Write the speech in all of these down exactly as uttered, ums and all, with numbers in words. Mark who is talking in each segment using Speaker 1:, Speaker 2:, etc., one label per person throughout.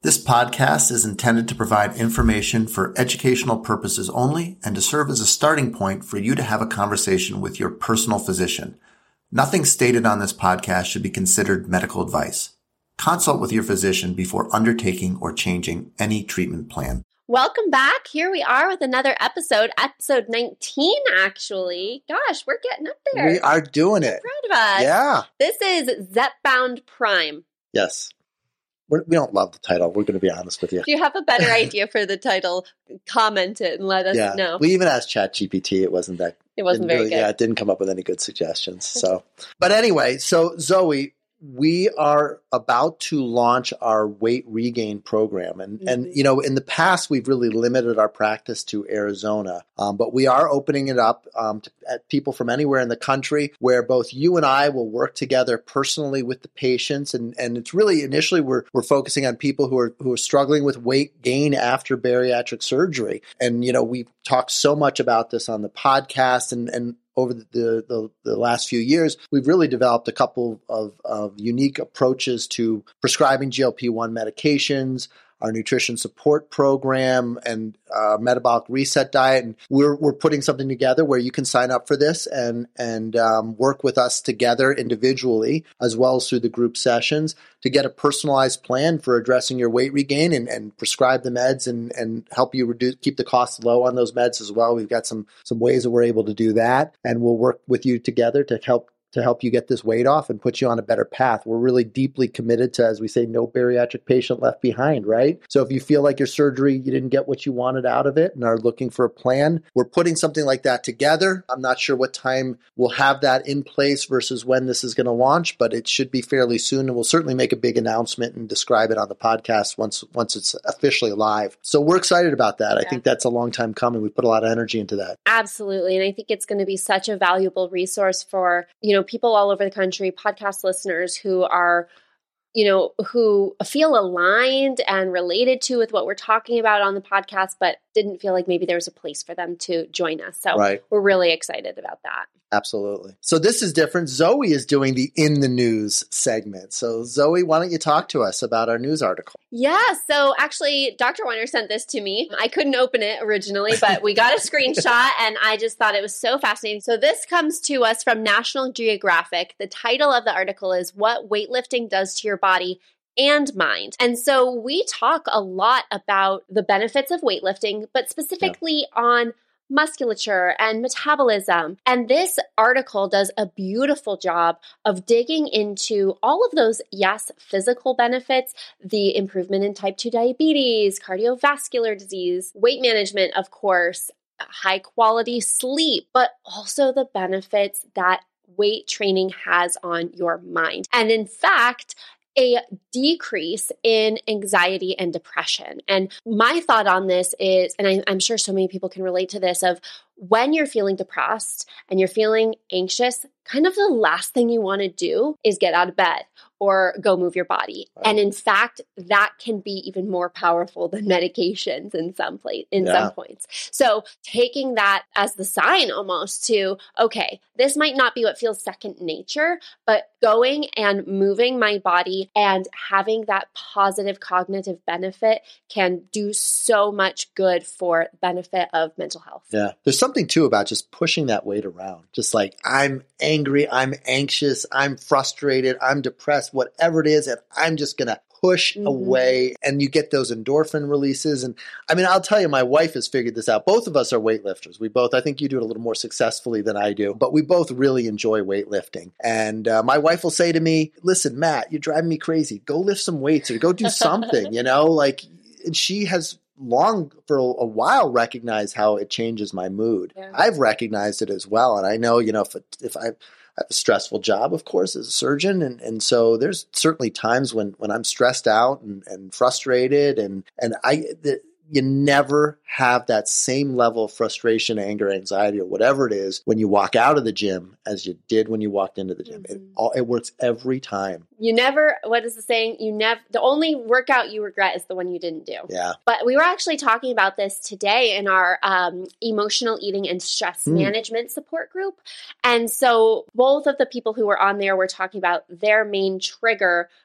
Speaker 1: This podcast is intended to provide information for educational purposes only and to serve as a starting point for you to have a conversation with your personal physician. Nothing stated on this podcast should be considered medical advice. Consult with your physician before undertaking or changing any treatment plan.
Speaker 2: Welcome back. Here we are with another episode, episode nineteen, actually. Gosh, we're getting up there.
Speaker 3: We are doing it.
Speaker 2: I'm proud of us.
Speaker 3: Yeah.
Speaker 2: This is Zepbound Prime.
Speaker 3: Yes. We're, we don't love the title. We're going to be honest with you.
Speaker 2: If you have a better idea for the title, comment it and let us
Speaker 3: yeah.
Speaker 2: know.
Speaker 3: We even asked ChatGPT. It wasn't that.
Speaker 2: It wasn't very
Speaker 3: really,
Speaker 2: good.
Speaker 3: Yeah, it didn't come up with any good suggestions. So, but anyway, so Zoe, we are about to launch our weight regain program. And, mm-hmm. and you know, in the past, we've really limited our practice to Arizona. Um, but we are opening it up um, to at people from anywhere in the country where both you and I will work together personally with the patients. And, and it's really initially we're, we're focusing on people who are, who are struggling with weight gain after bariatric surgery. And, you know, we've talked so much about this on the podcast and, and over the, the, the last few years, we've really developed a couple of, of unique approaches to prescribing G L P one medications, our nutrition support program, and uh, metabolic reset diet. And we're we're putting something together where you can sign up for this and and um, work with us together individually as well as through the group sessions to get a personalized plan for addressing your weight regain and, and prescribe the meds and and help you reduce keep the costs low on those meds as well. We've got some some ways that we're able to do that, and we'll work with you together to help to help you get this weight off and put you on a better path. We're really deeply committed to, as we say, no bariatric patient left behind, right? So if you feel like your surgery, you didn't get what you wanted out of it and are looking for a plan, we're putting something like that together. I'm not sure what time we'll have that in place versus when this is going to launch, but it should be fairly soon. And we'll certainly make a big announcement and describe it on the podcast once, once it's officially live. So we're excited about that. Yeah. I think that's a long time coming. We put a lot of energy into that.
Speaker 2: Absolutely. And I think it's going to be such a valuable resource for, you know, people all over the country, podcast listeners who are, you know, who feel aligned and related to with what we're talking about on the podcast, but didn't feel like maybe there was a place for them to join us. So
Speaker 3: right. We're
Speaker 2: really excited about that.
Speaker 3: Absolutely. So this is different. Zoe is doing the In the News segment. So Zoe, why don't you talk to us about our news article?
Speaker 2: Yeah. So actually, Doctor Weiner sent this to me. I couldn't open it originally, but we got a screenshot and I just thought it was so fascinating. So this comes to us from National Geographic. The title of the article is What Weightlifting Does to Your Body and Mind. And so we talk a lot about the benefits of weightlifting, but specifically yeah. on musculature and metabolism. And this article does a beautiful job of digging into all of those, yes, physical benefits, the improvement in type two diabetes, cardiovascular disease, weight management, of course, high quality sleep, but also the benefits that weight training has on your mind. And in fact, a decrease in anxiety and depression. And my thought on this is, and I, I'm sure so many people can relate to this, of when you're feeling depressed and you're feeling anxious, kind of the last thing you want to do is get out of bed or go move your body. Right. And in fact, that can be even more powerful than medications in some place, in yeah. some points. So taking that as the sign almost to, okay, this might not be what feels second nature, but going and moving my body and having that positive cognitive benefit can do so much good for benefit of mental health.
Speaker 3: Yeah. There's something too about just pushing that weight around. Just like I'm angry, I'm anxious, I'm frustrated, I'm depressed, whatever it is, and I'm just going to push mm-hmm. away, and you get those endorphin releases. And I mean, I'll tell you, my wife has figured this out. Both of us are weightlifters. We both, I think you do it a little more successfully than I do, but we both really enjoy weightlifting. And uh, my wife will say to me, listen, Matt, you're driving me crazy. Go lift some weights or go do something, you know, like, and she has long for a while recognized how it changes my mood. Yeah. I've recognized it as well. And I know, you know, if, if I, I have a stressful job, of course, as a surgeon. And, and so there's certainly times when, when I'm stressed out and, and frustrated and, and I, the, you never have that same level of frustration, anger, anxiety, or whatever it is when you walk out of the gym as you did when you walked into the gym. Mm-hmm. It all, it works every time.
Speaker 2: You never, what is the saying? You never, the only workout you regret is the one you didn't do.
Speaker 3: Yeah.
Speaker 2: But we were actually talking about this today in our um, emotional eating and stress mm. management support group. And so both of the people who were on there were talking about their main trigger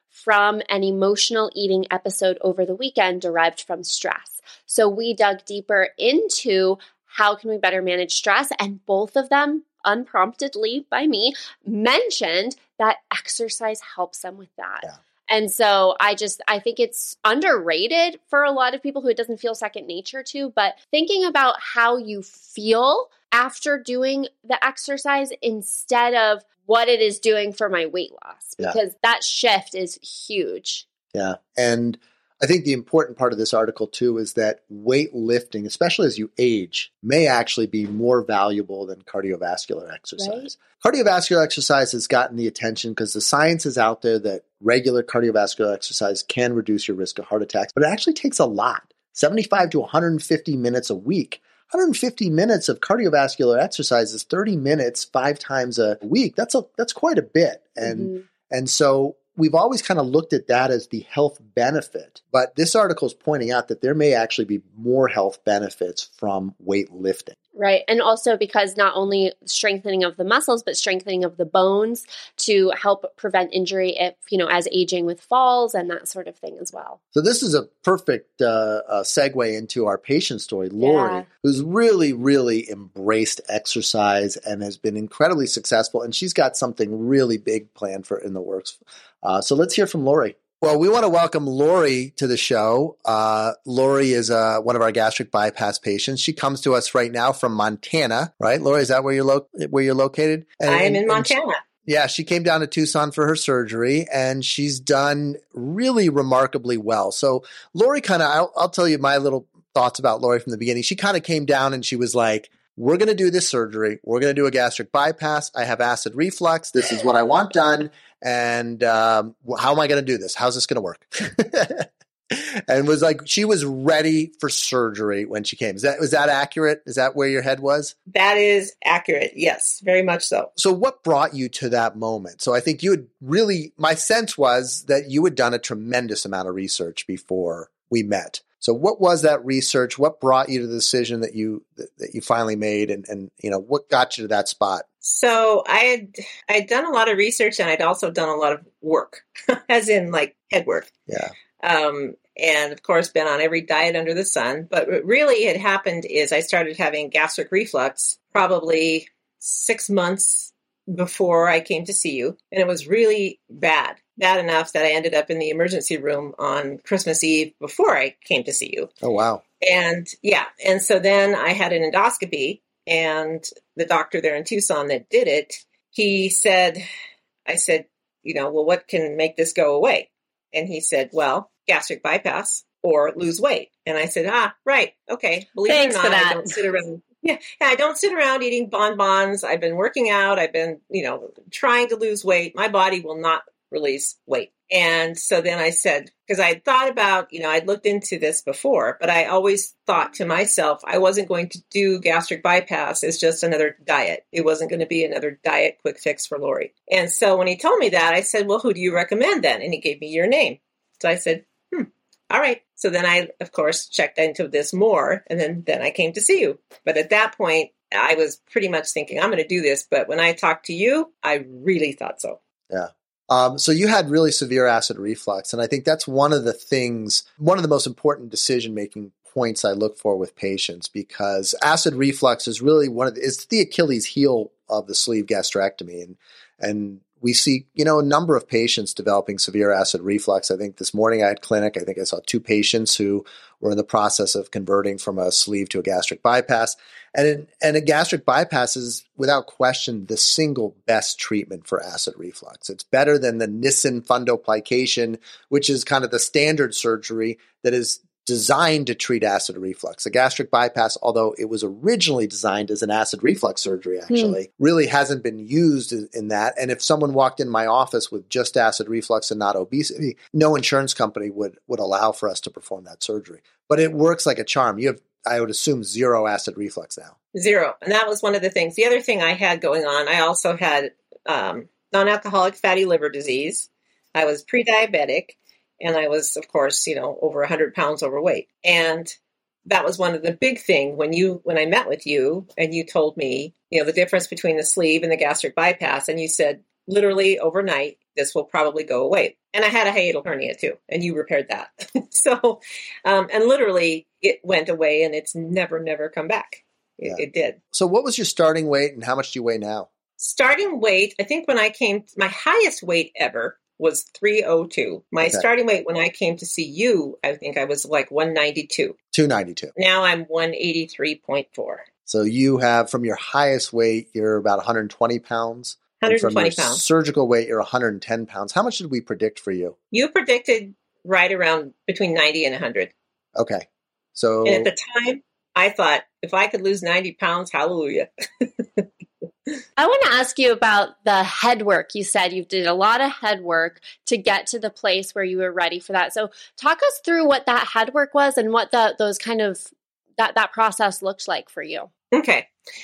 Speaker 2: from an emotional eating episode over the weekend derived from stress. So we dug deeper into how can we better manage stress, and both of them, unpromptedly by me, mentioned that exercise helps them with that.
Speaker 3: Yeah.
Speaker 2: And so I just, I think it's underrated for a lot of people who it doesn't feel second nature to, but thinking about how you feel after doing the exercise instead of what it is doing for my weight loss, because yeah. that shift is huge.
Speaker 3: Yeah. And I think the important part of this article too is that weightlifting, especially as you age, may actually be more valuable than cardiovascular exercise. Right? Cardiovascular exercise has gotten the attention because the science is out there that regular cardiovascular exercise can reduce your risk of heart attacks, but it actually takes a lot, seventy-five to one hundred fifty minutes a week. one hundred fifty minutes of cardiovascular exercise is thirty minutes, five times a week. That's a that's quite a bit. And mm-hmm. and so we've always kind of looked at that as the health benefit, but this article is pointing out that there may actually be more health benefits from weightlifting.
Speaker 2: Right. And also because not only strengthening of the muscles, but strengthening of the bones to help prevent injury if, you know, as aging with falls and that sort of thing as well.
Speaker 3: So this is a perfect uh, uh, segue into our patient story, Lori, yeah. who's really, really embraced exercise and has been incredibly successful. And she's got something really big planned for in the works. Uh, so let's hear from Lori. Well, we want to welcome Lori to the show. Uh, Lori is uh, one of our gastric bypass patients. She comes to us right now from Montana, right? Lori, is that where you're lo- where you're located?
Speaker 4: And, I am in Montana.
Speaker 3: She, yeah, she came down to Tucson for her surgery, and she's done really remarkably well. So, Lori, kind of, I'll, I'll tell you my little thoughts about Lori from the beginning. She kind of came down and she was like, "We're going to do this surgery. We're going to do a gastric bypass. I have acid reflux. This is what I want done." And um, how am I going to do this? How's this going to work? And was like, she was ready for surgery when she came. Is that, was that accurate? Is that where your head was?
Speaker 4: That is accurate. Yes, very much so.
Speaker 3: So what brought you to that moment? So I think you had really, my sense was that you had done a tremendous amount of research before we met. So what was that research? What brought you to the decision that you that, that you finally made, and, and you know what got you to that spot?
Speaker 4: So I had I'd done a lot of research, and I'd also done a lot of work, as in like head work.
Speaker 3: Yeah.
Speaker 4: Um, and of course, been on every diet under the sun. But what really had happened is I started having gastric reflux probably six months before I came to see you, and it was really bad. Bad enough that I ended up in the emergency room on Christmas Eve before I came to see you.
Speaker 3: Oh, wow.
Speaker 4: And yeah. And so then I had an endoscopy, and the doctor there in Tucson that did it, he said, I said, you know, well, what can make this go away? And he said, well, gastric bypass or lose weight. And I said, ah, right. Okay. Believe
Speaker 2: Thanks
Speaker 4: it or
Speaker 2: for
Speaker 4: not,
Speaker 2: that.
Speaker 4: I don't sit around. Yeah, I don't sit around eating bonbons. I've been working out. I've been, you know, trying to lose weight. My body will not release weight. And so then I said, because I had thought about, you know, I'd looked into this before, but I always thought to myself, I wasn't going to do gastric bypass as just another diet. It wasn't going to be another diet quick fix for Lori. And so when he told me that, I said, well, who do you recommend then? And he gave me your name. So I said, hmm, all right. So then I, of course, checked into this more, and then, then I came to see you. But at that point, I was pretty much thinking, I'm going to do this. But when I talked to you, I really thought so.
Speaker 3: Yeah. Um, so you had really severe acid reflux. And I think that's one of the things, one of the most important decision-making points I look for with patients, because acid reflux is really one of the, it's the Achilles heel of the sleeve gastrectomy. And, and we see, you know, a number of patients developing severe acid reflux. I think this morning I had clinic. I think I saw two patients who were in the process of converting from a sleeve to a gastric bypass. And, in, and a gastric bypass is, without question, the single best treatment for acid reflux. It's better than the Nissen fundoplication, which is kind of the standard surgery that is designed to treat acid reflux. A gastric bypass, although it was originally designed as an acid reflux surgery, actually, mm. really hasn't been used in that. And if someone walked in my office with just acid reflux and not obesity, no insurance company would, would allow for us to perform that surgery. But it works like a charm. You have, I would assume, zero acid reflux now.
Speaker 4: Zero. And that was one of the things. The other thing I had going on, I also had um, non-alcoholic fatty liver disease. I was pre-diabetic. And I was, of course, you know, over one hundred pounds overweight. And that was one of the big thing when you, when I met with you and you told me, you know, the difference between the sleeve and the gastric bypass. And you said, literally overnight, this will probably go away. And I had a hiatal hernia too, and you repaired that. so, um, and literally it went away and it's never, never come back. It, yeah. it did.
Speaker 3: So what was your starting weight and how much do you weigh now?
Speaker 4: Starting weight, I think when I came, my highest weight ever was three oh two. My okay. starting weight when I came to see you, I think I was like one ninety-two.
Speaker 3: two ninety-two.
Speaker 4: Now I'm one eighty-three point four.
Speaker 3: So you have, from your highest weight, you're about one hundred twenty pounds.
Speaker 4: one hundred twenty
Speaker 3: and from your
Speaker 4: pounds.
Speaker 3: Surgical weight, you're one hundred ten pounds. How much did we predict for you?
Speaker 4: You predicted right around between ninety and one hundred.
Speaker 3: Okay. So,
Speaker 4: and at the time, I thought if I could lose ninety pounds, hallelujah.
Speaker 2: I want to ask you about the head work. You said you did a lot of head work to get to the place where you were ready for that. So talk us through what that head work was and what the, those kind of, that, that process looked like for you.
Speaker 4: Okay.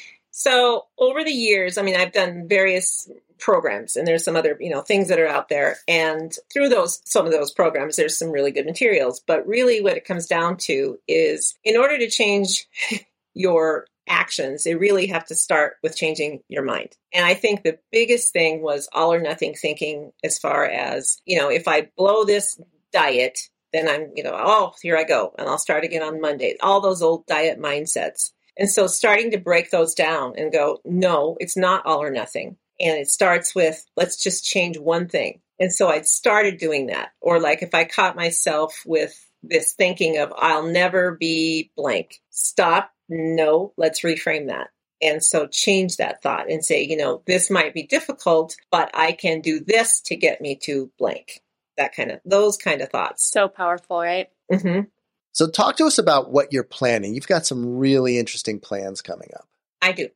Speaker 4: So over the years, I mean, I've done various programs and there's some other, you know, things that are out there. And through those, some of those programs, there's some really good materials. But really what it comes down to is in order to change your actions, they really have to start with changing your mind. And I think the biggest thing was all or nothing thinking as far as, you know, if I blow this diet, then I'm, you know, oh, here I go. And I'll start again on Monday. All those old diet mindsets. And so starting to break those down and go, no, it's not all or nothing. And it starts with, let's just change one thing. And so I started doing that. Or like if I caught myself with this thinking of, I'll never be blank, stop. No, let's reframe that. And so change that thought and say, you know, this might be difficult, but I can do this to get me to blank. That kind of, those kind of thoughts.
Speaker 2: So powerful, right?
Speaker 4: Mm-hmm.
Speaker 3: So talk to us about what you're planning. You've got some really interesting plans coming up.
Speaker 4: I do.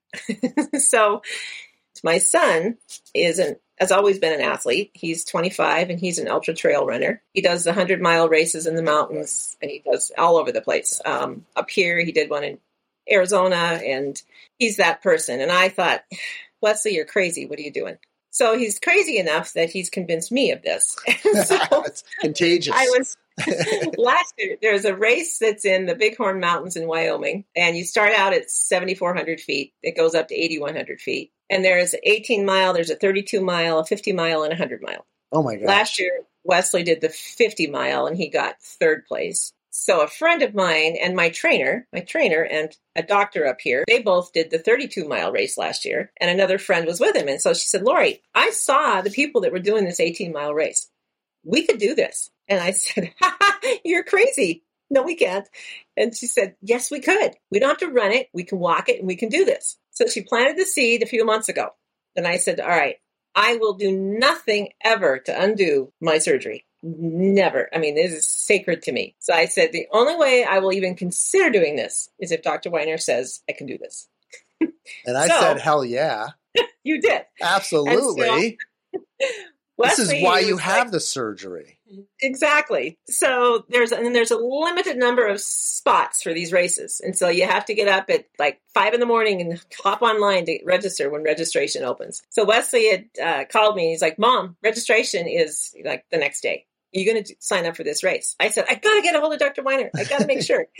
Speaker 4: So my son is an, has always been an athlete. He's twenty-five and he's an ultra trail runner. He does the hundred mile races in the mountains and he does all over the place. Um, up here, he did one in Arizona, and he's that person. And I thought, Wesley, you're crazy. What are you doing? So he's crazy enough that he's convinced me of this. So
Speaker 3: it's contagious.
Speaker 4: I was last year. There's a race that's in the Bighorn Mountains in Wyoming, and you start out at seventy-four hundred feet. It goes up to eighty-one hundred feet, and there's an eighteen mile, there's a thirty-two mile, a fifty mile, and a hundred mile.
Speaker 3: Oh my gosh!
Speaker 4: Last year, Wesley did the fifty mile, and he got third place. So a friend of mine and my trainer, my trainer and a doctor up here, they both did the thirty-two mile race last year, and another friend was with him. And so she said, Lori, I saw the people that were doing this eighteen mile race. We could do this. And I said, ha, ha, you're crazy. No, we can't. And she said, yes, we could. We don't have to run it. We can walk it and we can do this. So she planted the seed a few months ago. And I said, all right, I will do nothing ever to undo my surgery. Never. I mean, this is sacred to me. So I said, the only way I will even consider doing this is if Doctor Weiner says I can do this.
Speaker 3: And I
Speaker 4: so,
Speaker 3: said, hell yeah.
Speaker 4: You did.
Speaker 3: Absolutely.
Speaker 4: So,
Speaker 3: this is why you have
Speaker 4: like,
Speaker 3: the surgery.
Speaker 4: Exactly. So there's and there's a limited number of spots for these races. And so you have to get up at like five in the morning and hop online to register when registration opens. So Wesley had uh, called me and he's like, Mom, registration is like the next day. You're going to sign up for this race. I said, I got to get a hold of Doctor Weiner. I got to make sure.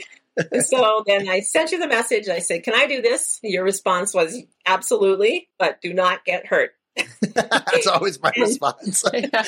Speaker 4: So then I sent you the message. I said, can I do this? Your response was absolutely, but do not get hurt.
Speaker 3: That's always my response.
Speaker 4: Yeah.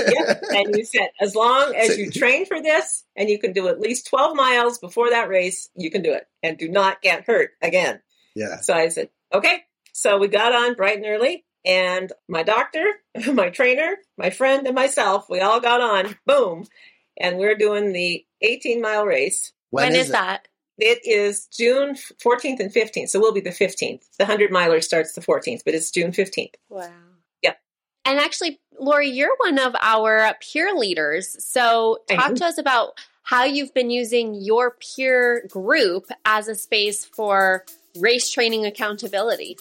Speaker 4: And you said, as long as you train for this and you can do at least twelve miles before that race, you can do it and do not get hurt again.
Speaker 3: Yeah.
Speaker 4: So I said, okay. So we got on bright and early, and my doctor, my trainer, my friend, and myself, we all got on, boom. And we're doing the eighteen mile race.
Speaker 2: When, when is,
Speaker 3: is
Speaker 2: that?
Speaker 4: It is June fourteenth and fifteenth. So we'll be the fifteenth. The hundred miler starts the fourteenth, but it's June fifteenth.
Speaker 2: Wow.
Speaker 4: Yep.
Speaker 2: And actually, Lori, you're one of our peer leaders. So talk to us about how you've been using your peer group as a space for race training accountability.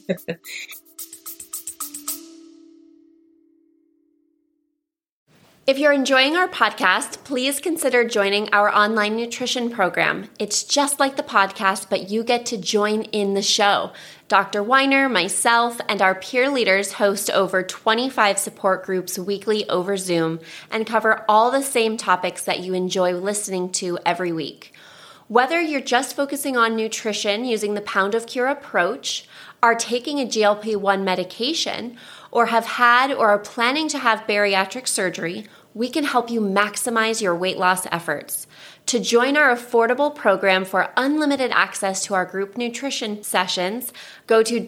Speaker 2: If you're enjoying our podcast, please consider joining our online nutrition program. It's just like the podcast, but you get to join in the show. Doctor Weiner, myself, and our peer leaders host over twenty-five support groups weekly over Zoom and cover all the same topics that you enjoy listening to every week. Whether you're just focusing on nutrition using the Pound of Cure approach, are taking a G L P one medication, or have had or are planning to have bariatric surgery, we can help you maximize your weight loss efforts. To join our affordable program for unlimited access to our group nutrition sessions, go to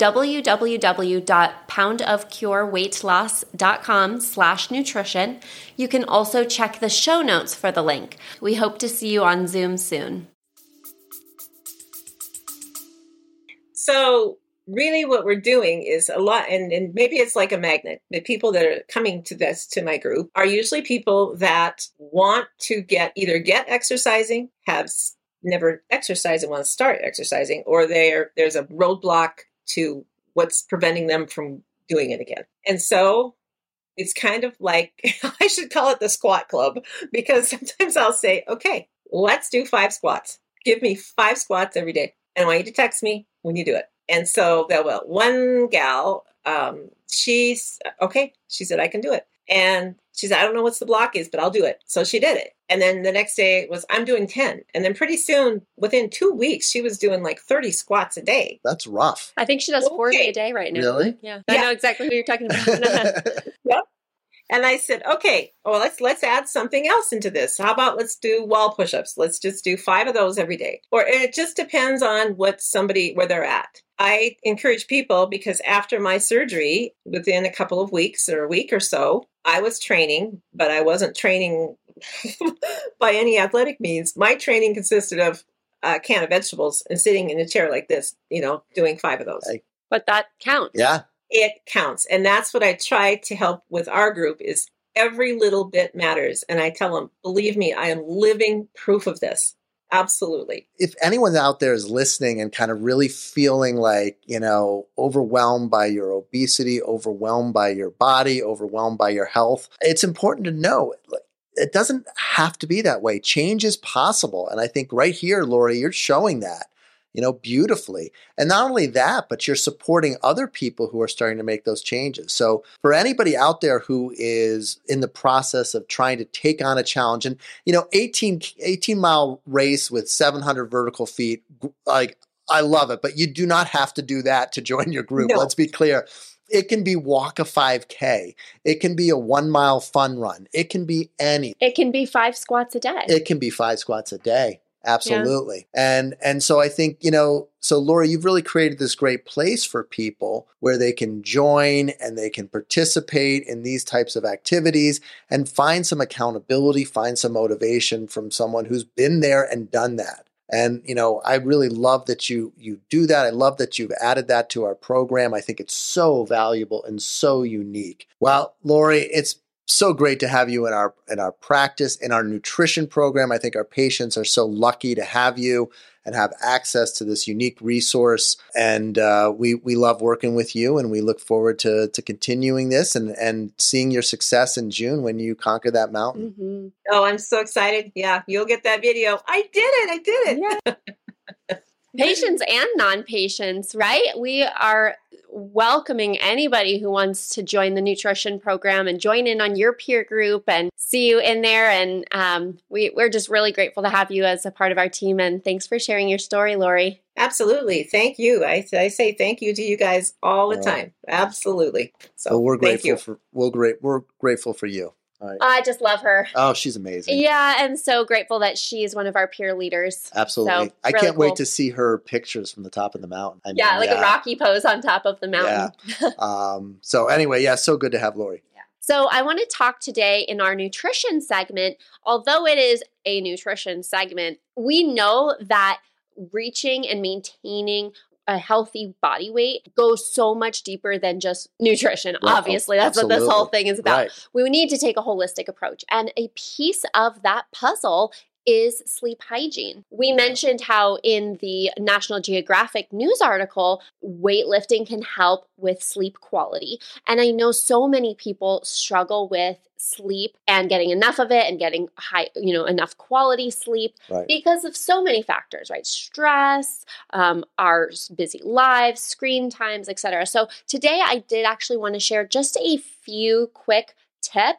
Speaker 2: www.poundofcureweightloss.com slash nutrition. You can also check the show notes for the link. We hope to see you on Zoom soon.
Speaker 4: So really what we're doing is a lot, and, and maybe it's like a magnet. The people that are coming to this, to my group, are usually people that want to get, either get exercising, have never exercised and want to start exercising, or they're, there's a roadblock to what's preventing them from doing it again. And so it's kind of like, I should call it the squat club, because sometimes I'll say, okay, let's do five squats. Give me five squats every day. And I want you to text me when you do it. And so, well, one gal, um, she's, okay, she said, I can do it. And she said, I don't know what the block is, but I'll do it. So she did it. And then the next day was, I'm doing ten. And then pretty soon, within two weeks, she was doing like thirty squats a day.
Speaker 3: That's rough.
Speaker 2: I think she does
Speaker 4: Okay.
Speaker 2: forty a day right now.
Speaker 3: Really?
Speaker 2: Yeah.
Speaker 4: Yeah.
Speaker 2: I know exactly who you're talking about.
Speaker 4: Yep. And I said, okay, well, let's let's add something else into this. How about let's do wall push-ups? Let's just do five of those every day. Or it just depends on what somebody, where they're at. I encourage people, because after my surgery, within a couple of weeks or a week or so, I was training, but I wasn't training by any athletic means. My training consisted of a can of vegetables and sitting in a chair like this, you know, doing five of those.
Speaker 3: Hey.
Speaker 2: But that counts.
Speaker 3: Yeah.
Speaker 4: It counts. And that's what I try to help with our group, is every little bit matters. And I tell them, believe me, I am living proof of this. Absolutely.
Speaker 3: If anyone out there is listening and kind of really feeling like, you know, overwhelmed by your obesity, overwhelmed by your body, overwhelmed by your health, it's important to know it doesn't have to be that way. Change is possible. And I think right here, Lori, you're showing that, you know, beautifully. And not only that, but you're supporting other people who are starting to make those changes. So for anybody out there who is in the process of trying to take on a challenge, and, you know, eighteen, eighteen mile race with seven hundred vertical feet, like, I love it, but you do not have to do that to join your group.
Speaker 4: No.
Speaker 3: Let's be clear. It can be walk a five K. It can be a one mile fun run. It can be any.
Speaker 2: It can be five squats a day.
Speaker 3: It can be five squats a day. Absolutely. Yeah. And and so I think, you know, so Lori, you've really created this great place for people where they can join and they can participate in these types of activities and find some accountability, find some motivation from someone who's been there and done that. And, you know, I really love that you you do that. I love that you've added that to our program. I think it's so valuable and so unique. Well, Lori, it's so great to have you in our in our practice, in our nutrition program. I think our patients are so lucky to have you and have access to this unique resource. And uh, we we love working with you, and we look forward to to continuing this and and seeing your success in June when you conquer that mountain.
Speaker 2: Mm-hmm.
Speaker 4: Oh, I'm so excited. Yeah, you'll get that video. I did it. I did it.
Speaker 2: Yeah. Patients and non-patients, right? We are welcoming anybody who wants to join the nutrition program and join in on your peer group and see you in there. And um, we, we're just really grateful to have you as a part of our team. And thanks for sharing your story, Lori.
Speaker 4: Absolutely. Thank you. I, I say thank you to you guys all the
Speaker 3: All
Speaker 4: time.
Speaker 3: right.
Speaker 4: Absolutely. So
Speaker 3: Well, we're
Speaker 4: thank
Speaker 3: grateful
Speaker 4: you.
Speaker 3: for we're great we're grateful for you. All right.
Speaker 2: I just love her.
Speaker 3: Oh, she's amazing.
Speaker 2: Yeah, and so grateful that she's one of our peer leaders.
Speaker 3: Absolutely.
Speaker 2: So,
Speaker 3: I
Speaker 2: really
Speaker 3: can't
Speaker 2: cool.
Speaker 3: wait to see her pictures from the top of the mountain. I mean,
Speaker 2: Yeah, like a rocky pose on top of the mountain.
Speaker 3: Yeah. um, so anyway, yeah, so good to have Lori.
Speaker 2: So I want to talk today in our nutrition segment. Although it is a nutrition segment, we know that reaching and maintaining a healthy body weight goes so much deeper than just nutrition.
Speaker 3: Right.
Speaker 2: Obviously, that's what this
Speaker 3: Absolutely.
Speaker 2: whole thing is about.
Speaker 3: Right.
Speaker 2: We need to take a holistic approach. And a piece of that puzzle is sleep hygiene. We mentioned how in the National Geographic news article, weightlifting can help with sleep quality. And I know so many people struggle with sleep and getting enough of it and getting high, you know, enough quality sleep
Speaker 3: Right.
Speaker 2: because of so many factors, right? Stress, um, our busy lives, screen times, et cetera. So today I did actually want to share just a few quick tips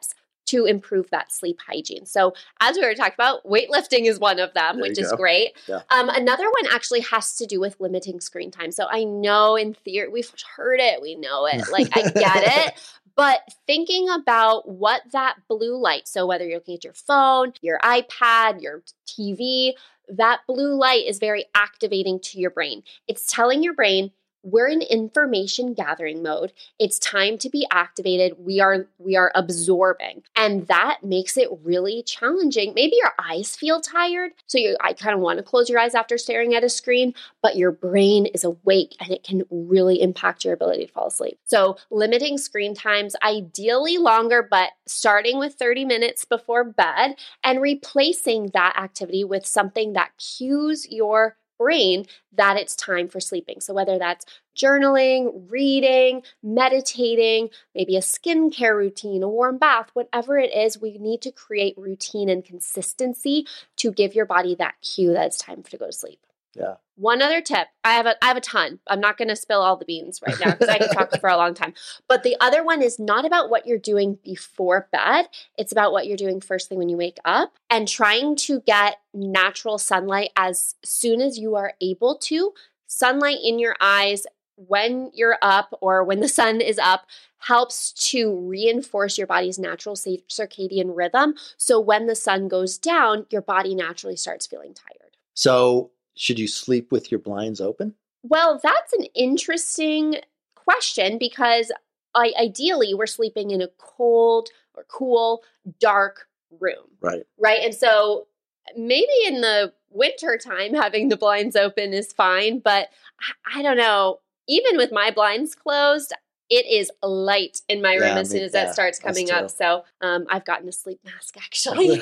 Speaker 2: to improve that sleep hygiene. So as we were talking about, weightlifting is one of them,
Speaker 3: There
Speaker 2: which
Speaker 3: you
Speaker 2: is
Speaker 3: go.
Speaker 2: great.
Speaker 3: Yeah.
Speaker 2: Um, another one actually has to do with limiting screen time. So I know in theory, we've heard it, we know it, like I get it. But thinking about what that blue light, so whether you're looking at your phone, your iPad, your T V, that blue light is very activating to your brain. It's telling your brain, we're in information gathering mode. It's time to be activated. We are we are absorbing. And that makes it really challenging. Maybe your eyes feel tired. So you I kind of want to close your eyes after staring at a screen, but your brain is awake and it can really impact your ability to fall asleep. So limiting screen times, ideally longer, but starting with thirty minutes before bed and replacing that activity with something that cues your brain that it's time for sleeping. So whether that's journaling, reading, meditating, maybe a skincare routine, a warm bath, whatever it is, we need to create routine and consistency to give your body that cue that it's time to go to sleep.
Speaker 3: Yeah.
Speaker 2: One other tip. I have a I have a ton. I'm not going to spill all the beans right now because I could talk for a long time. But the other one is not about what you're doing before bed. It's about what you're doing first thing when you wake up and trying to get natural sunlight as soon as you are able to. Sunlight in your eyes when you're up or when the sun is up helps to reinforce your body's natural circadian rhythm. So when the sun goes down, your body naturally starts feeling tired.
Speaker 3: So should you sleep with your blinds open?
Speaker 2: Well, that's an interesting question because I, ideally we're sleeping in a cold or cool, dark room.
Speaker 3: Right.
Speaker 2: Right. And so maybe in the winter time, having the blinds open is fine, but I, I don't know. Even with my blinds closed, it is light in my room
Speaker 3: Yeah,
Speaker 2: as soon
Speaker 3: me-
Speaker 2: as
Speaker 3: yeah,
Speaker 2: that starts coming
Speaker 3: us
Speaker 2: up.
Speaker 3: too.
Speaker 2: So um, I've gotten a sleep mask actually.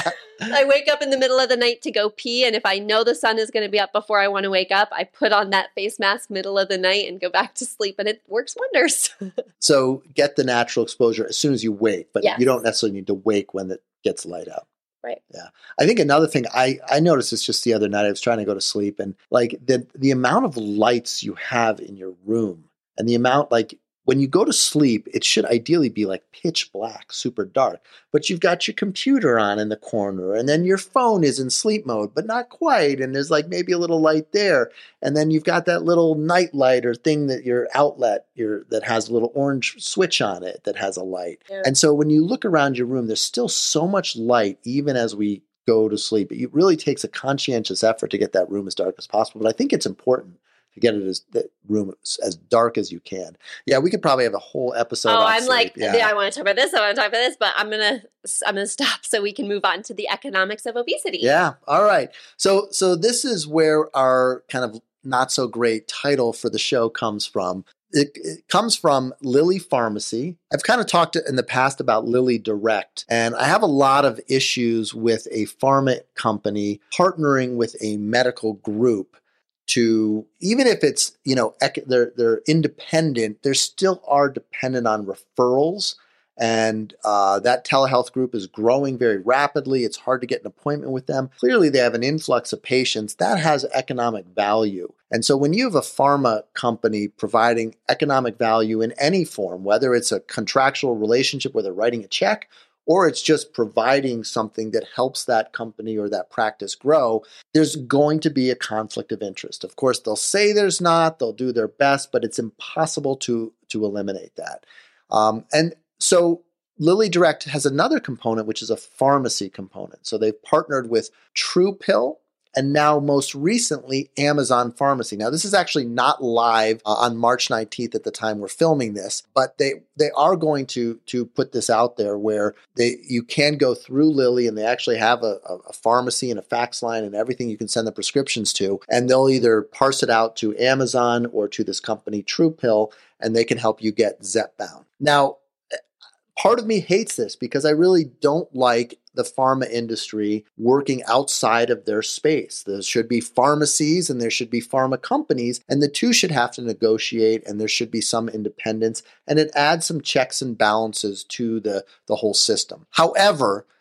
Speaker 2: I wake up in the middle of the night to go pee. And if I know the sun is going to be up before I want to wake up, I put on that face mask middle of the night and go back to sleep. And it works wonders.
Speaker 3: So get the natural exposure as soon as you wake, but
Speaker 2: Yes.
Speaker 3: you don't necessarily need to wake when it gets light out.
Speaker 2: Right.
Speaker 3: Yeah. I think another thing I, I noticed this just the other night. I was trying to go to sleep and like the the amount of lights you have in your room and the amount like when you go to sleep, it should ideally be like pitch black, super dark, but you've got your computer on in the corner and then your phone is in sleep mode, but not quite. And there's like maybe a little light there. And then you've got that little night light or thing that your outlet your that has a little orange switch on it that has a light.
Speaker 2: Yeah.
Speaker 3: And so when you look around your room, there's still so much light, even as we go to sleep. It really takes a conscientious effort to get that room as dark as possible. But I think it's important to get it as that room as dark as you can. Yeah, we could probably have a whole episode.
Speaker 2: Oh,
Speaker 3: on
Speaker 2: I'm
Speaker 3: sleep.
Speaker 2: like,
Speaker 3: yeah.
Speaker 2: yeah, I want to talk about this. I want to talk about this, but I'm gonna, I'm gonna stop so we can move on to the economics of obesity.
Speaker 3: Yeah. All right. So, so this is where our kind of not so great title for the show comes from. It, it comes from Lilly Pharmacy. I've kind of talked in the past about Lilly Direct, and I have a lot of issues with a pharma company partnering with a medical group to, even if it's, you know, ec- they're, they're independent, they still are dependent on referrals. And uh, that telehealth group is growing very rapidly. It's hard to get an appointment with them. Clearly, they have an influx of patients. That has economic value. And so when you have a pharma company providing economic value in any form, whether it's a contractual relationship where they're writing a check, or it's just providing something that helps that company or that practice grow, there's going to be a conflict of interest. Of course, they'll say there's not, they'll do their best, but it's impossible to, to eliminate that. Um, and so Lilly Direct has another component, which is a pharmacy component. So they've partnered with TruePill and now most recently Amazon Pharmacy. Now, this is actually not live uh, on March nineteenth at the time we're filming this, but they they are going to to put this out there where they you can go through Lilly and they actually have a, a pharmacy and a fax line and everything you can send the prescriptions to, and they'll either parse it out to Amazon or to this company TruePill, and they can help you get Zepbound. Now, part of me hates this because I really don't like the pharma industry working outside of their space. There should be pharmacies and there should be pharma companies, and the two should have to negotiate, and there should be some independence, and it adds some checks and balances to the, the whole system. However,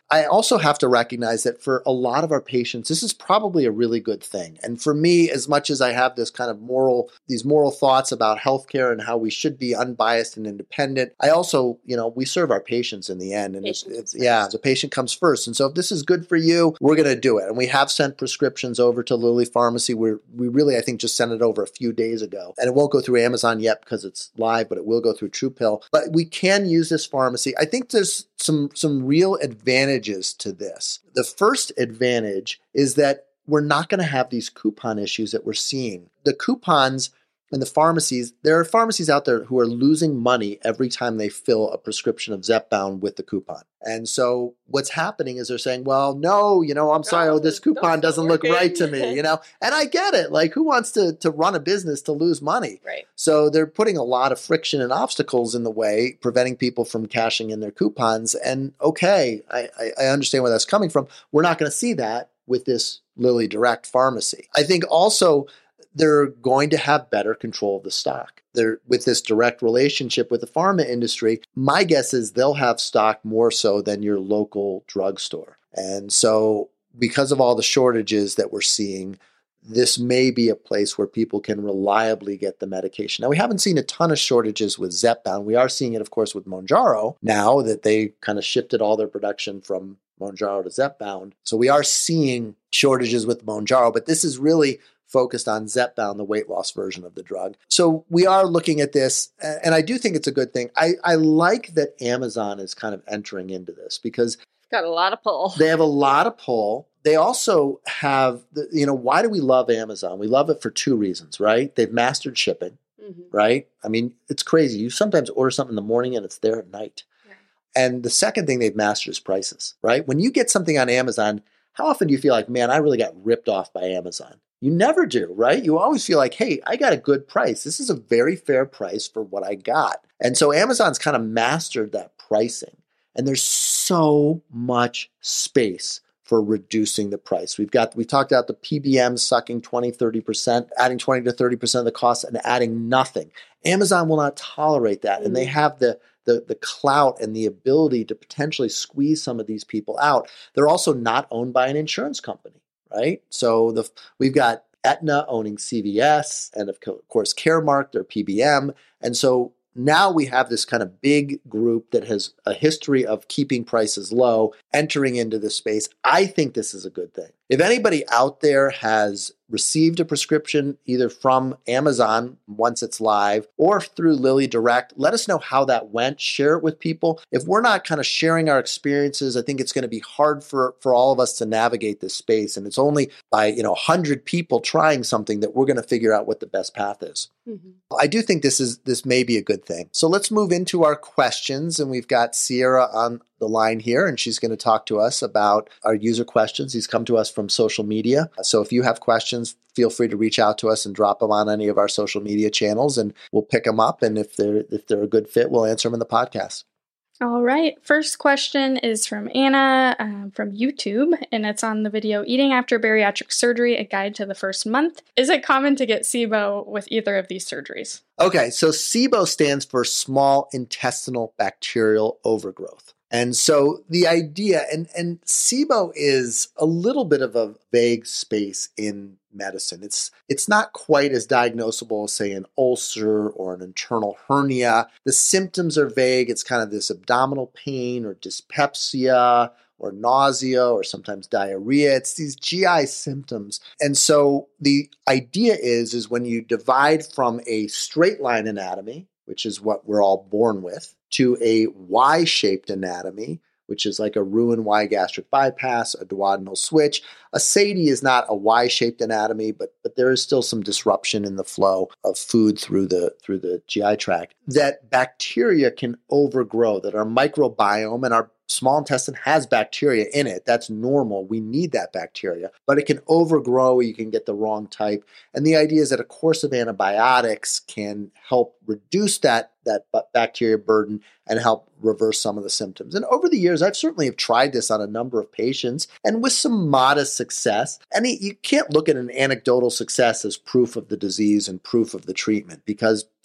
Speaker 3: I also have to recognize that for a lot of our patients, this is probably a really good thing. And for me, as much as I have this kind of moral, these moral thoughts about healthcare and how we should be unbiased and independent, I also, you know, we serve our patients in the end. And it's, it's, yeah, the patient comes first. And so if this is good for you, we're going to do it. And we have sent prescriptions over to Lilly Pharmacy. We're, we really, I think, just sent it over a few days ago. And it won't go through Amazon yet because it's live, but it will go through TruePill. But we can use this pharmacy. I think there's some, some real advantages to this. The first advantage is that we're not going to have these coupon issues that we're seeing. The coupons and the pharmacies, there are pharmacies out there who are losing money every time they fill a prescription of Zepbound with the coupon. And so what's happening is they're saying, well, no, you know, I'm sorry, oh, this coupon doesn't look right to me, you know, and I get it. Like, who wants to, to run a business to lose money?
Speaker 2: Right.
Speaker 3: So they're putting a lot of friction and obstacles in the way, preventing people from cashing in their coupons. And okay, I, I, I understand where that's coming from. We're not going to see that with this Lilly Direct pharmacy. I think also they're going to have better control of the stock. They're, with this direct relationship with the pharma industry, my guess is they'll have stock more so than your local drugstore. And so because of all the shortages that we're seeing, this may be a place where people can reliably get the medication. Now, we haven't seen a ton of shortages with Zepbound. We are seeing it, of course, with Mounjaro now that they kind of shifted all their production from Mounjaro to Zepbound. So we are seeing shortages with Mounjaro, but this is really focused on Zepbound, the weight loss version of the drug. So we are looking at this, and I do think it's a good thing. I, I like that Amazon is kind of entering into this because
Speaker 2: got a lot of pull.
Speaker 3: They have a lot of pull. They also have, the, you know, why do we love Amazon? We love it for two reasons, right? They've mastered shipping, mm-hmm. right? I mean, it's crazy. You sometimes order something in the morning and it's there at night. Yeah. And the second thing they've mastered is prices, right? When you get something on Amazon, how often do you feel like, man, I really got ripped off by Amazon? You never do, right? You always feel like, hey, I got a good price. This is a very fair price for what I got. And so Amazon's kind of mastered that pricing. And there's so much space for reducing the price. We've got, we talked about the P B M sucking twenty, thirty percent, adding twenty to thirty percent of the cost and adding nothing. Amazon will not tolerate that. Mm-hmm. And they have the, the, the clout and the ability to potentially squeeze some of these people out. They're also not owned by an insurance company. Right? So the we've got Aetna owning C V S and of course Caremark, their P B M. And so now we have this kind of big group that has a history of keeping prices low, entering into this space. I think this is a good thing. If anybody out there has received a prescription either from Amazon once it's live or through Lilly Direct, let us know how that went. Share it with people. If we're not kind of sharing our experiences, I think it's going to be hard for, for all of us to navigate this space. And it's only by, you know, one hundred people trying something that we're going to figure out what the best path is. Mm-hmm. I do think this is this may be a good thing. So let's move into our questions. And we've got Sierra on the line here, and she's going to talk to us about our user questions. These come to us from social media. So if you have questions, feel free to reach out to us and drop them on any of our social media channels, and we'll pick them up. And if they're if they're a good fit, we'll answer them in the podcast.
Speaker 5: All right. First question is from Anna uh, from YouTube, and it's on the video Eating After Bariatric Surgery, A Guide to the First Month. Is it common to get SIBO with either of these surgeries?
Speaker 3: Okay, so SIBO stands for small intestinal bacterial overgrowth. And so the idea, and, and SIBO is a little bit of a vague space in medicine. It's it's not quite as diagnosable as, say, an ulcer or an internal hernia. The symptoms are vague. It's kind of this abdominal pain or dyspepsia or nausea or sometimes diarrhea. It's these G I symptoms. And so the idea is, is when you divide from a straight line anatomy, which is what we're all born with, to a Y-shaped anatomy, which is like a Roux-en-Y gastric bypass, a duodenal switch. A S A D I is not a Y-shaped anatomy, but but there is still some disruption in the flow of food through the through the G I tract. That bacteria can overgrow, that our microbiome and our small intestine has bacteria in it. That's normal. We need that bacteria, but it can overgrow. You can get the wrong type. And the idea is that a course of antibiotics can help reduce that, that bacteria burden and help reverse some of the symptoms. And over the years, I've certainly have tried this on a number of patients and with some modest success. And you can't look at an anecdotal success as proof of the disease and proof of the treatment, because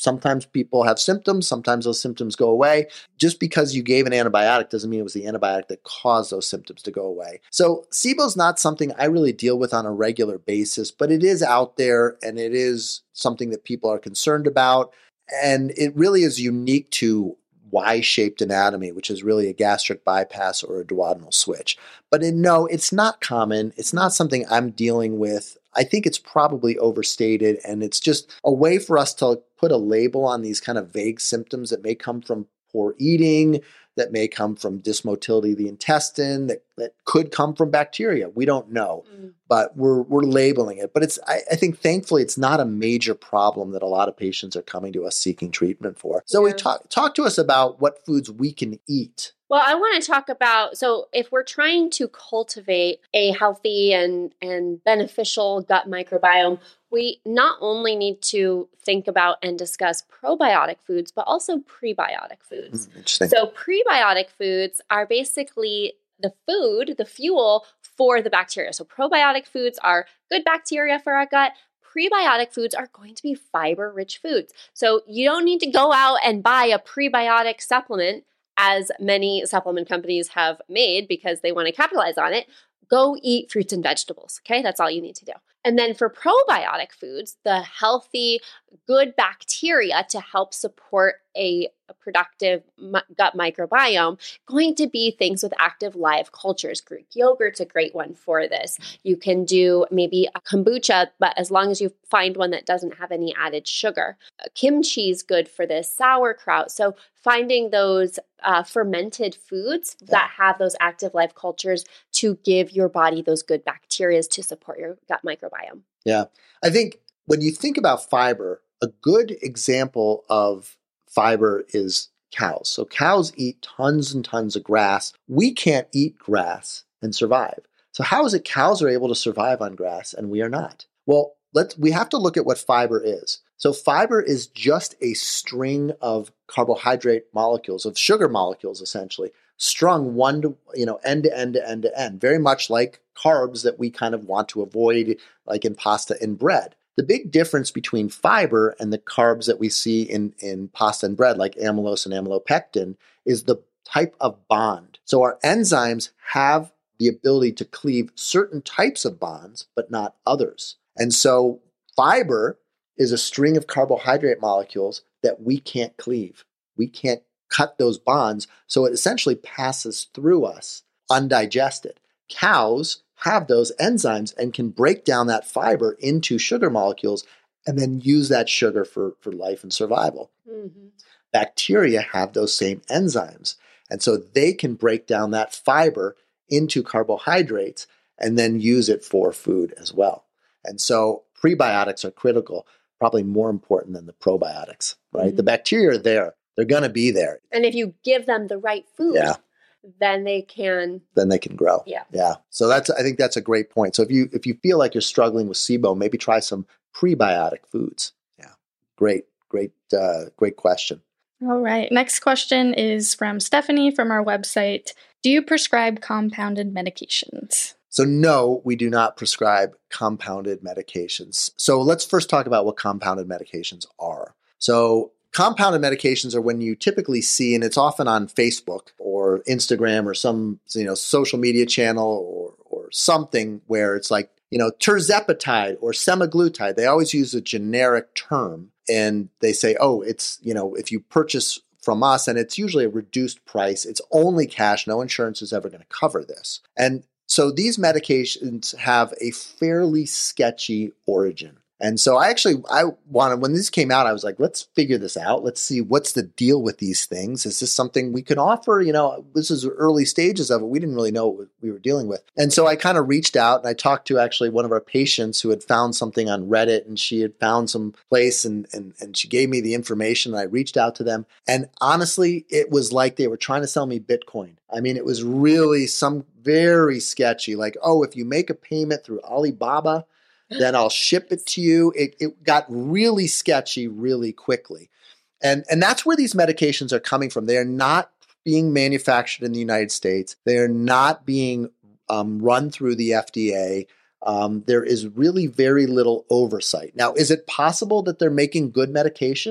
Speaker 3: sometimes people have symptoms, sometimes those symptoms go away. Just because you gave an antibiotic doesn't mean it was the antibiotic that caused those symptoms to go away. So SIBO is not something I really deal with on a regular basis, but it is out there and it is something that people are concerned about. And it really is unique to Y-shaped anatomy, which is really a gastric bypass or a duodenal switch. But in, no, it's not common. It's not something I'm dealing with. I think it's probably overstated, and it's just a way for us to put a label on these kind of vague symptoms that may come from poor eating, that may come from dysmotility of the intestine, that, that could come from bacteria. We don't know, mm. but we're we're labeling it. But it's I, I think thankfully it's not a major problem that a lot of patients are coming to us seeking treatment for. So yeah. we talk talk to us about what foods we can eat.
Speaker 2: Well, I want to talk about, so if we're trying to cultivate a healthy and, and beneficial gut microbiome, we not only need to think about and discuss probiotic foods, but also prebiotic foods.
Speaker 3: Mm, interesting.
Speaker 2: So prebiotic foods are basically the food, the fuel for the bacteria. So probiotic foods are good bacteria for our gut. Prebiotic foods are going to be fiber-rich foods. So you don't need to go out and buy a prebiotic supplement, as many supplement companies have made because they want to capitalize on it. Go eat fruits and vegetables, okay? That's all you need to do. And then for probiotic foods, the healthy, good bacteria to help support a, a productive mi- gut microbiome, going to be things with active live cultures. Greek yogurt's a great one for this. You can do maybe a kombucha, but as long as you find one that doesn't have any added sugar. Uh, kimchi's good for this, sauerkraut. So finding those uh, fermented foods yeah. that have those active live cultures to give your body those good bacteria to support your gut microbiome.
Speaker 3: Yeah. I think when you think about fiber, a good example of fiber is cows. So cows eat tons and tons of grass. We can't eat grass and survive. So how is it cows are able to survive on grass and we are not? Well, let's we have to look at what fiber is. So fiber is just a string of carbohydrate molecules, of sugar molecules essentially, strung one to, you know, end to end to end to end, very much like carbs that we kind of want to avoid, like in pasta and bread. The big difference between fiber and the carbs that we see in, in pasta and bread, like amylose and amylopectin, is the type of bond. So our enzymes have the ability to cleave certain types of bonds, but not others. And so fiber is a string of carbohydrate molecules that we can't cleave. We can't cut those bonds, so it essentially passes through us undigested. Cows have those enzymes and can break down that fiber into sugar molecules and then use that sugar for, for life and survival. Mm-hmm. Bacteria have those same enzymes, and so they can break down that fiber into carbohydrates and then use it for food as well. And so prebiotics are critical, probably more important than the probiotics, right? Mm-hmm. The bacteria are there. They're going to be there.
Speaker 2: And if you give them the right food, yeah. then they can
Speaker 3: then they can grow.
Speaker 2: Yeah.
Speaker 3: Yeah. So that's I think that's a great point. So if you if you feel like you're struggling with SIBO, maybe try some prebiotic foods. Yeah. Great, great, uh, great question.
Speaker 5: All right. Next question is from Stephanie from our website. Do you prescribe compounded medications?
Speaker 3: So no, we do not prescribe compounded medications. So let's first talk about what compounded medications are. So compounded medications are when you typically see, and it's often on Facebook or Instagram or some, you know, social media channel or or something where it's like, you know, tirzepatide or semaglutide. They always use a generic term and they say, oh, it's, you know, if you purchase from us, and it's usually a reduced price, it's only cash, no insurance is ever going to cover this. And so these medications have a fairly sketchy origin. And so I actually, I wanted, when this came out, I was like, let's figure this out. Let's see what's the deal with these things. Is this something we can offer? You know, this is early stages of it. We didn't really know what we were dealing with. And so I kind of reached out and I talked to actually one of our patients who had found something on Reddit, and she had found some place and, and, and she gave me the information and I reached out to them. And honestly, it was like they were trying to sell me Bitcoin. I mean, it was really some very sketchy, like, oh, if you make a payment through Alibaba, then I'll ship it to you. It, it got really sketchy really quickly. And, and that's where these medications are coming from. They are not being manufactured in the United States. They are not being um, run through the F D A. Um, there is really very little oversight. Now, is it possible that they're making good medications?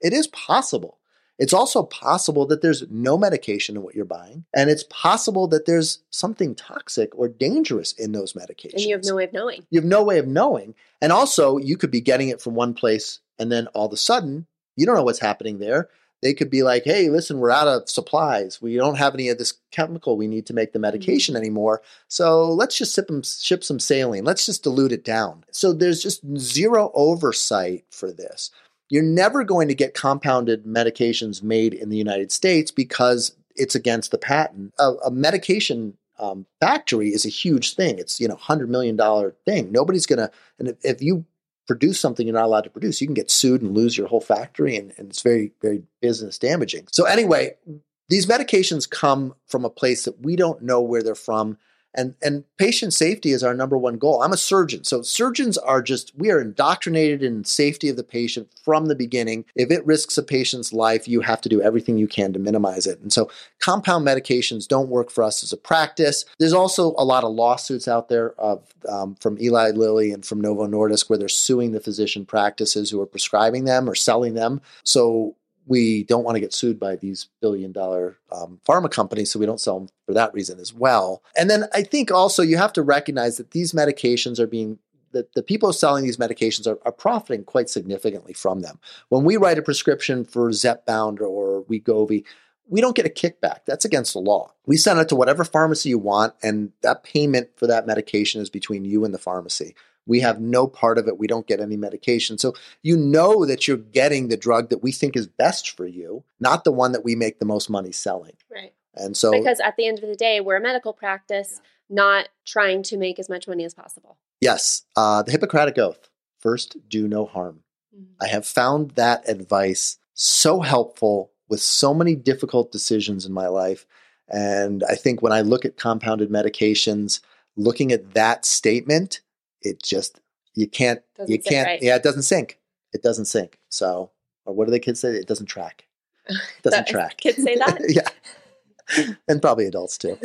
Speaker 3: It is possible. It's also possible that there's no medication in what you're buying, and it's possible that there's something toxic or dangerous in those medications.
Speaker 2: And you have no way of knowing.
Speaker 3: You have no way of knowing. And also, you could be getting it from one place, and then all of a sudden, you don't know what's happening there. They could be like, hey, listen, we're out of supplies. We don't have any of this chemical we need to make the medication mm-hmm. anymore. So let's just ship, them, ship some saline. Let's just dilute it down. So there's just zero oversight for this. You're never going to get compounded medications made in the United States because it's against the patent. A, a medication um, factory is a huge thing. It's, you know, one hundred million dollars thing. Nobody's going to, and if, if you produce something you're not allowed to produce, you can get sued and lose your whole factory, and, and it's very, very business damaging. So anyway, these medications come from a place that we don't know where they're from. And, and patient safety is our number one goal. I'm a surgeon. So surgeons are just, we are indoctrinated in safety of the patient from the beginning. If it risks a patient's life, you have to do everything you can to minimize it. And so compound medications don't work for us as a practice. There's also a lot of lawsuits out there of, um, from Eli Lilly and from Novo Nordisk where they're suing the physician practices who are prescribing them or selling them. So we don't want to get sued by these billion dollar um, pharma companies, so we don't sell them for that reason as well. And then I think also you have to recognize that these medications are being, that the people selling these medications are, are profiting quite significantly from them. When we write a prescription for Zepbound or Wegovy, we don't get a kickback. That's against the law. We send it to whatever pharmacy you want, and that payment for that medication is between you and the pharmacy. We have no part of it. We don't get any medication. So you know that you're getting the drug that we think is best for you, not the one that we make the most money selling.
Speaker 2: Right.
Speaker 3: And so,
Speaker 2: because at the end of the day, we're a medical practice, not trying to make as much money as possible.
Speaker 3: Yes. Uh, the Hippocratic Oath, first, do no harm. Mm-hmm. I have found that advice so helpful with so many difficult decisions in my life. And I think when I look at compounded medications, looking at that statement, it just, you can't, doesn't you can't, right. yeah, it doesn't sync. It doesn't sync. So, or what do the kids say? It doesn't track. It doesn't track.
Speaker 2: Kids say that?
Speaker 3: Yeah. And probably adults too.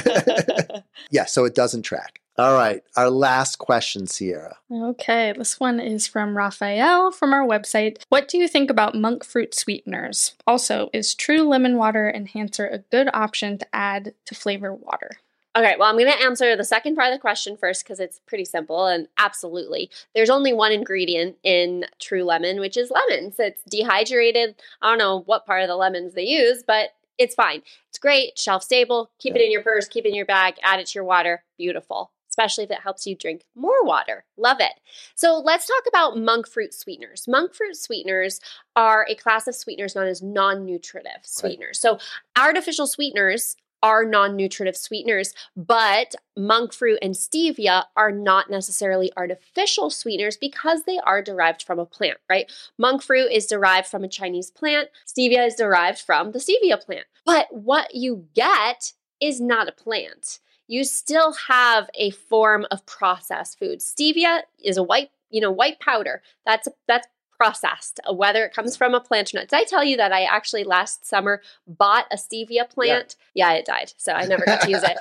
Speaker 3: Yeah, so it doesn't track. All right. Our last question, Sierra.
Speaker 5: Okay. This one is from Raphael from our website. What do you think about monk fruit sweeteners? Also, is True Lemon Water Enhancer a good option to add to flavor water?
Speaker 2: Okay, well, I'm going to answer the second part of the question first because it's pretty simple, and absolutely. There's only one ingredient in True Lemon, which is lemons. It's dehydrated. I don't know what part of the lemons they use, but it's fine. It's great, shelf stable. Keep yeah. it in your purse, keep it in your bag, add it to your water. Beautiful, especially if it helps you drink more water. Love it. So let's talk about monk fruit sweeteners. Monk fruit sweeteners are a class of sweeteners known as non-nutritive sweeteners. Right. So artificial sweeteners are non-nutritive sweeteners, but monk fruit and stevia are not necessarily artificial sweeteners because they are derived from a plant, right? Monk fruit is derived from a Chinese plant. Stevia is derived from the stevia plant. But what you get is not a plant. You still have a form of processed food. Stevia is a white, you know, white powder. That's that's processed, whether it comes from a plant or not. Did I tell you that I actually last summer bought a stevia plant? Yeah, yeah it died, so I never got to use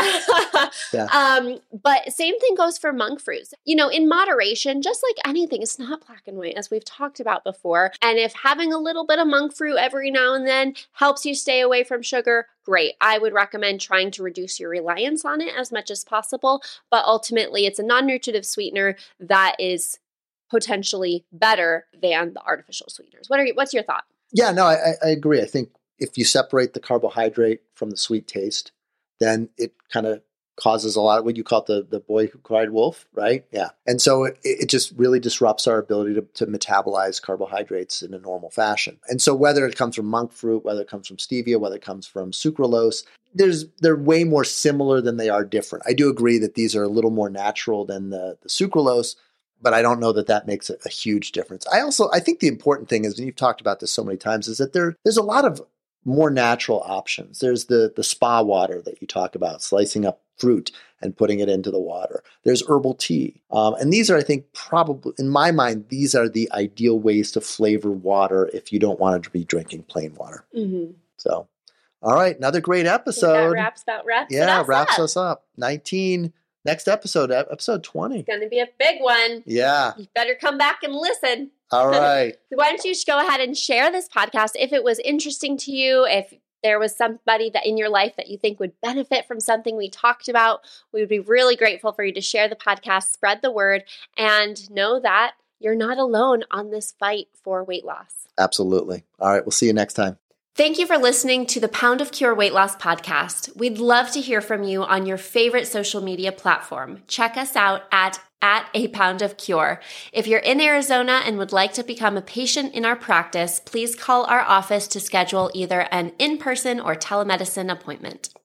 Speaker 2: it. yeah. um, but same thing goes for monk fruits. You know, in moderation, just like anything, it's not black and white, as we've talked about before. And if having a little bit of monk fruit every now and then helps you stay away from sugar, great. I would recommend trying to reduce your reliance on it as much as possible. But ultimately, it's a non-nutritive sweetener that is potentially better than the artificial sweeteners. What are you, what's your thought?
Speaker 3: Yeah, no, I, I agree. I think if you separate the carbohydrate from the sweet taste, then it kind of causes a lot of what you call it the, the boy who cried wolf, right? Yeah. And so it, it just really disrupts our ability to, to metabolize carbohydrates in a normal fashion. And so whether it comes from monk fruit, whether it comes from stevia, whether it comes from sucralose, there's they're way more similar than they are different. I do agree that these are a little more natural than the, the sucralose, but I don't know that that makes a, a huge difference. I also, I think the important thing is, and you've talked about this so many times, is that there there's a lot of more natural options. There's the the spa water that you talk about, slicing up fruit and putting it into the water. There's herbal tea. Um, and these are, I think, probably, in my mind, these are the ideal ways to flavor water if you don't want to be drinking plain water. Mm-hmm. So, all right, another great episode.
Speaker 2: That wraps about wraps
Speaker 3: Yeah,
Speaker 2: us
Speaker 3: wraps
Speaker 2: up.
Speaker 3: us up. nineteen Next episode, episode twenty.
Speaker 2: It's going to be a big one.
Speaker 3: Yeah.
Speaker 2: You better come back and listen.
Speaker 3: All right.
Speaker 2: Why don't you go ahead and share this podcast if it was interesting to you, if there was somebody that in your life that you think would benefit from something we talked about. We would be really grateful for you to share the podcast, spread the word, and know that you're not alone on this fight for weight loss.
Speaker 3: Absolutely. All right. We'll see you next time.
Speaker 2: Thank you for listening to the Pound of Cure Weight Loss podcast. We'd love to hear from you on your favorite social media platform. Check us out at at A Pound of Cure. If you're in Arizona and would like to become a patient in our practice, please call our office to schedule either an in-person or telemedicine appointment.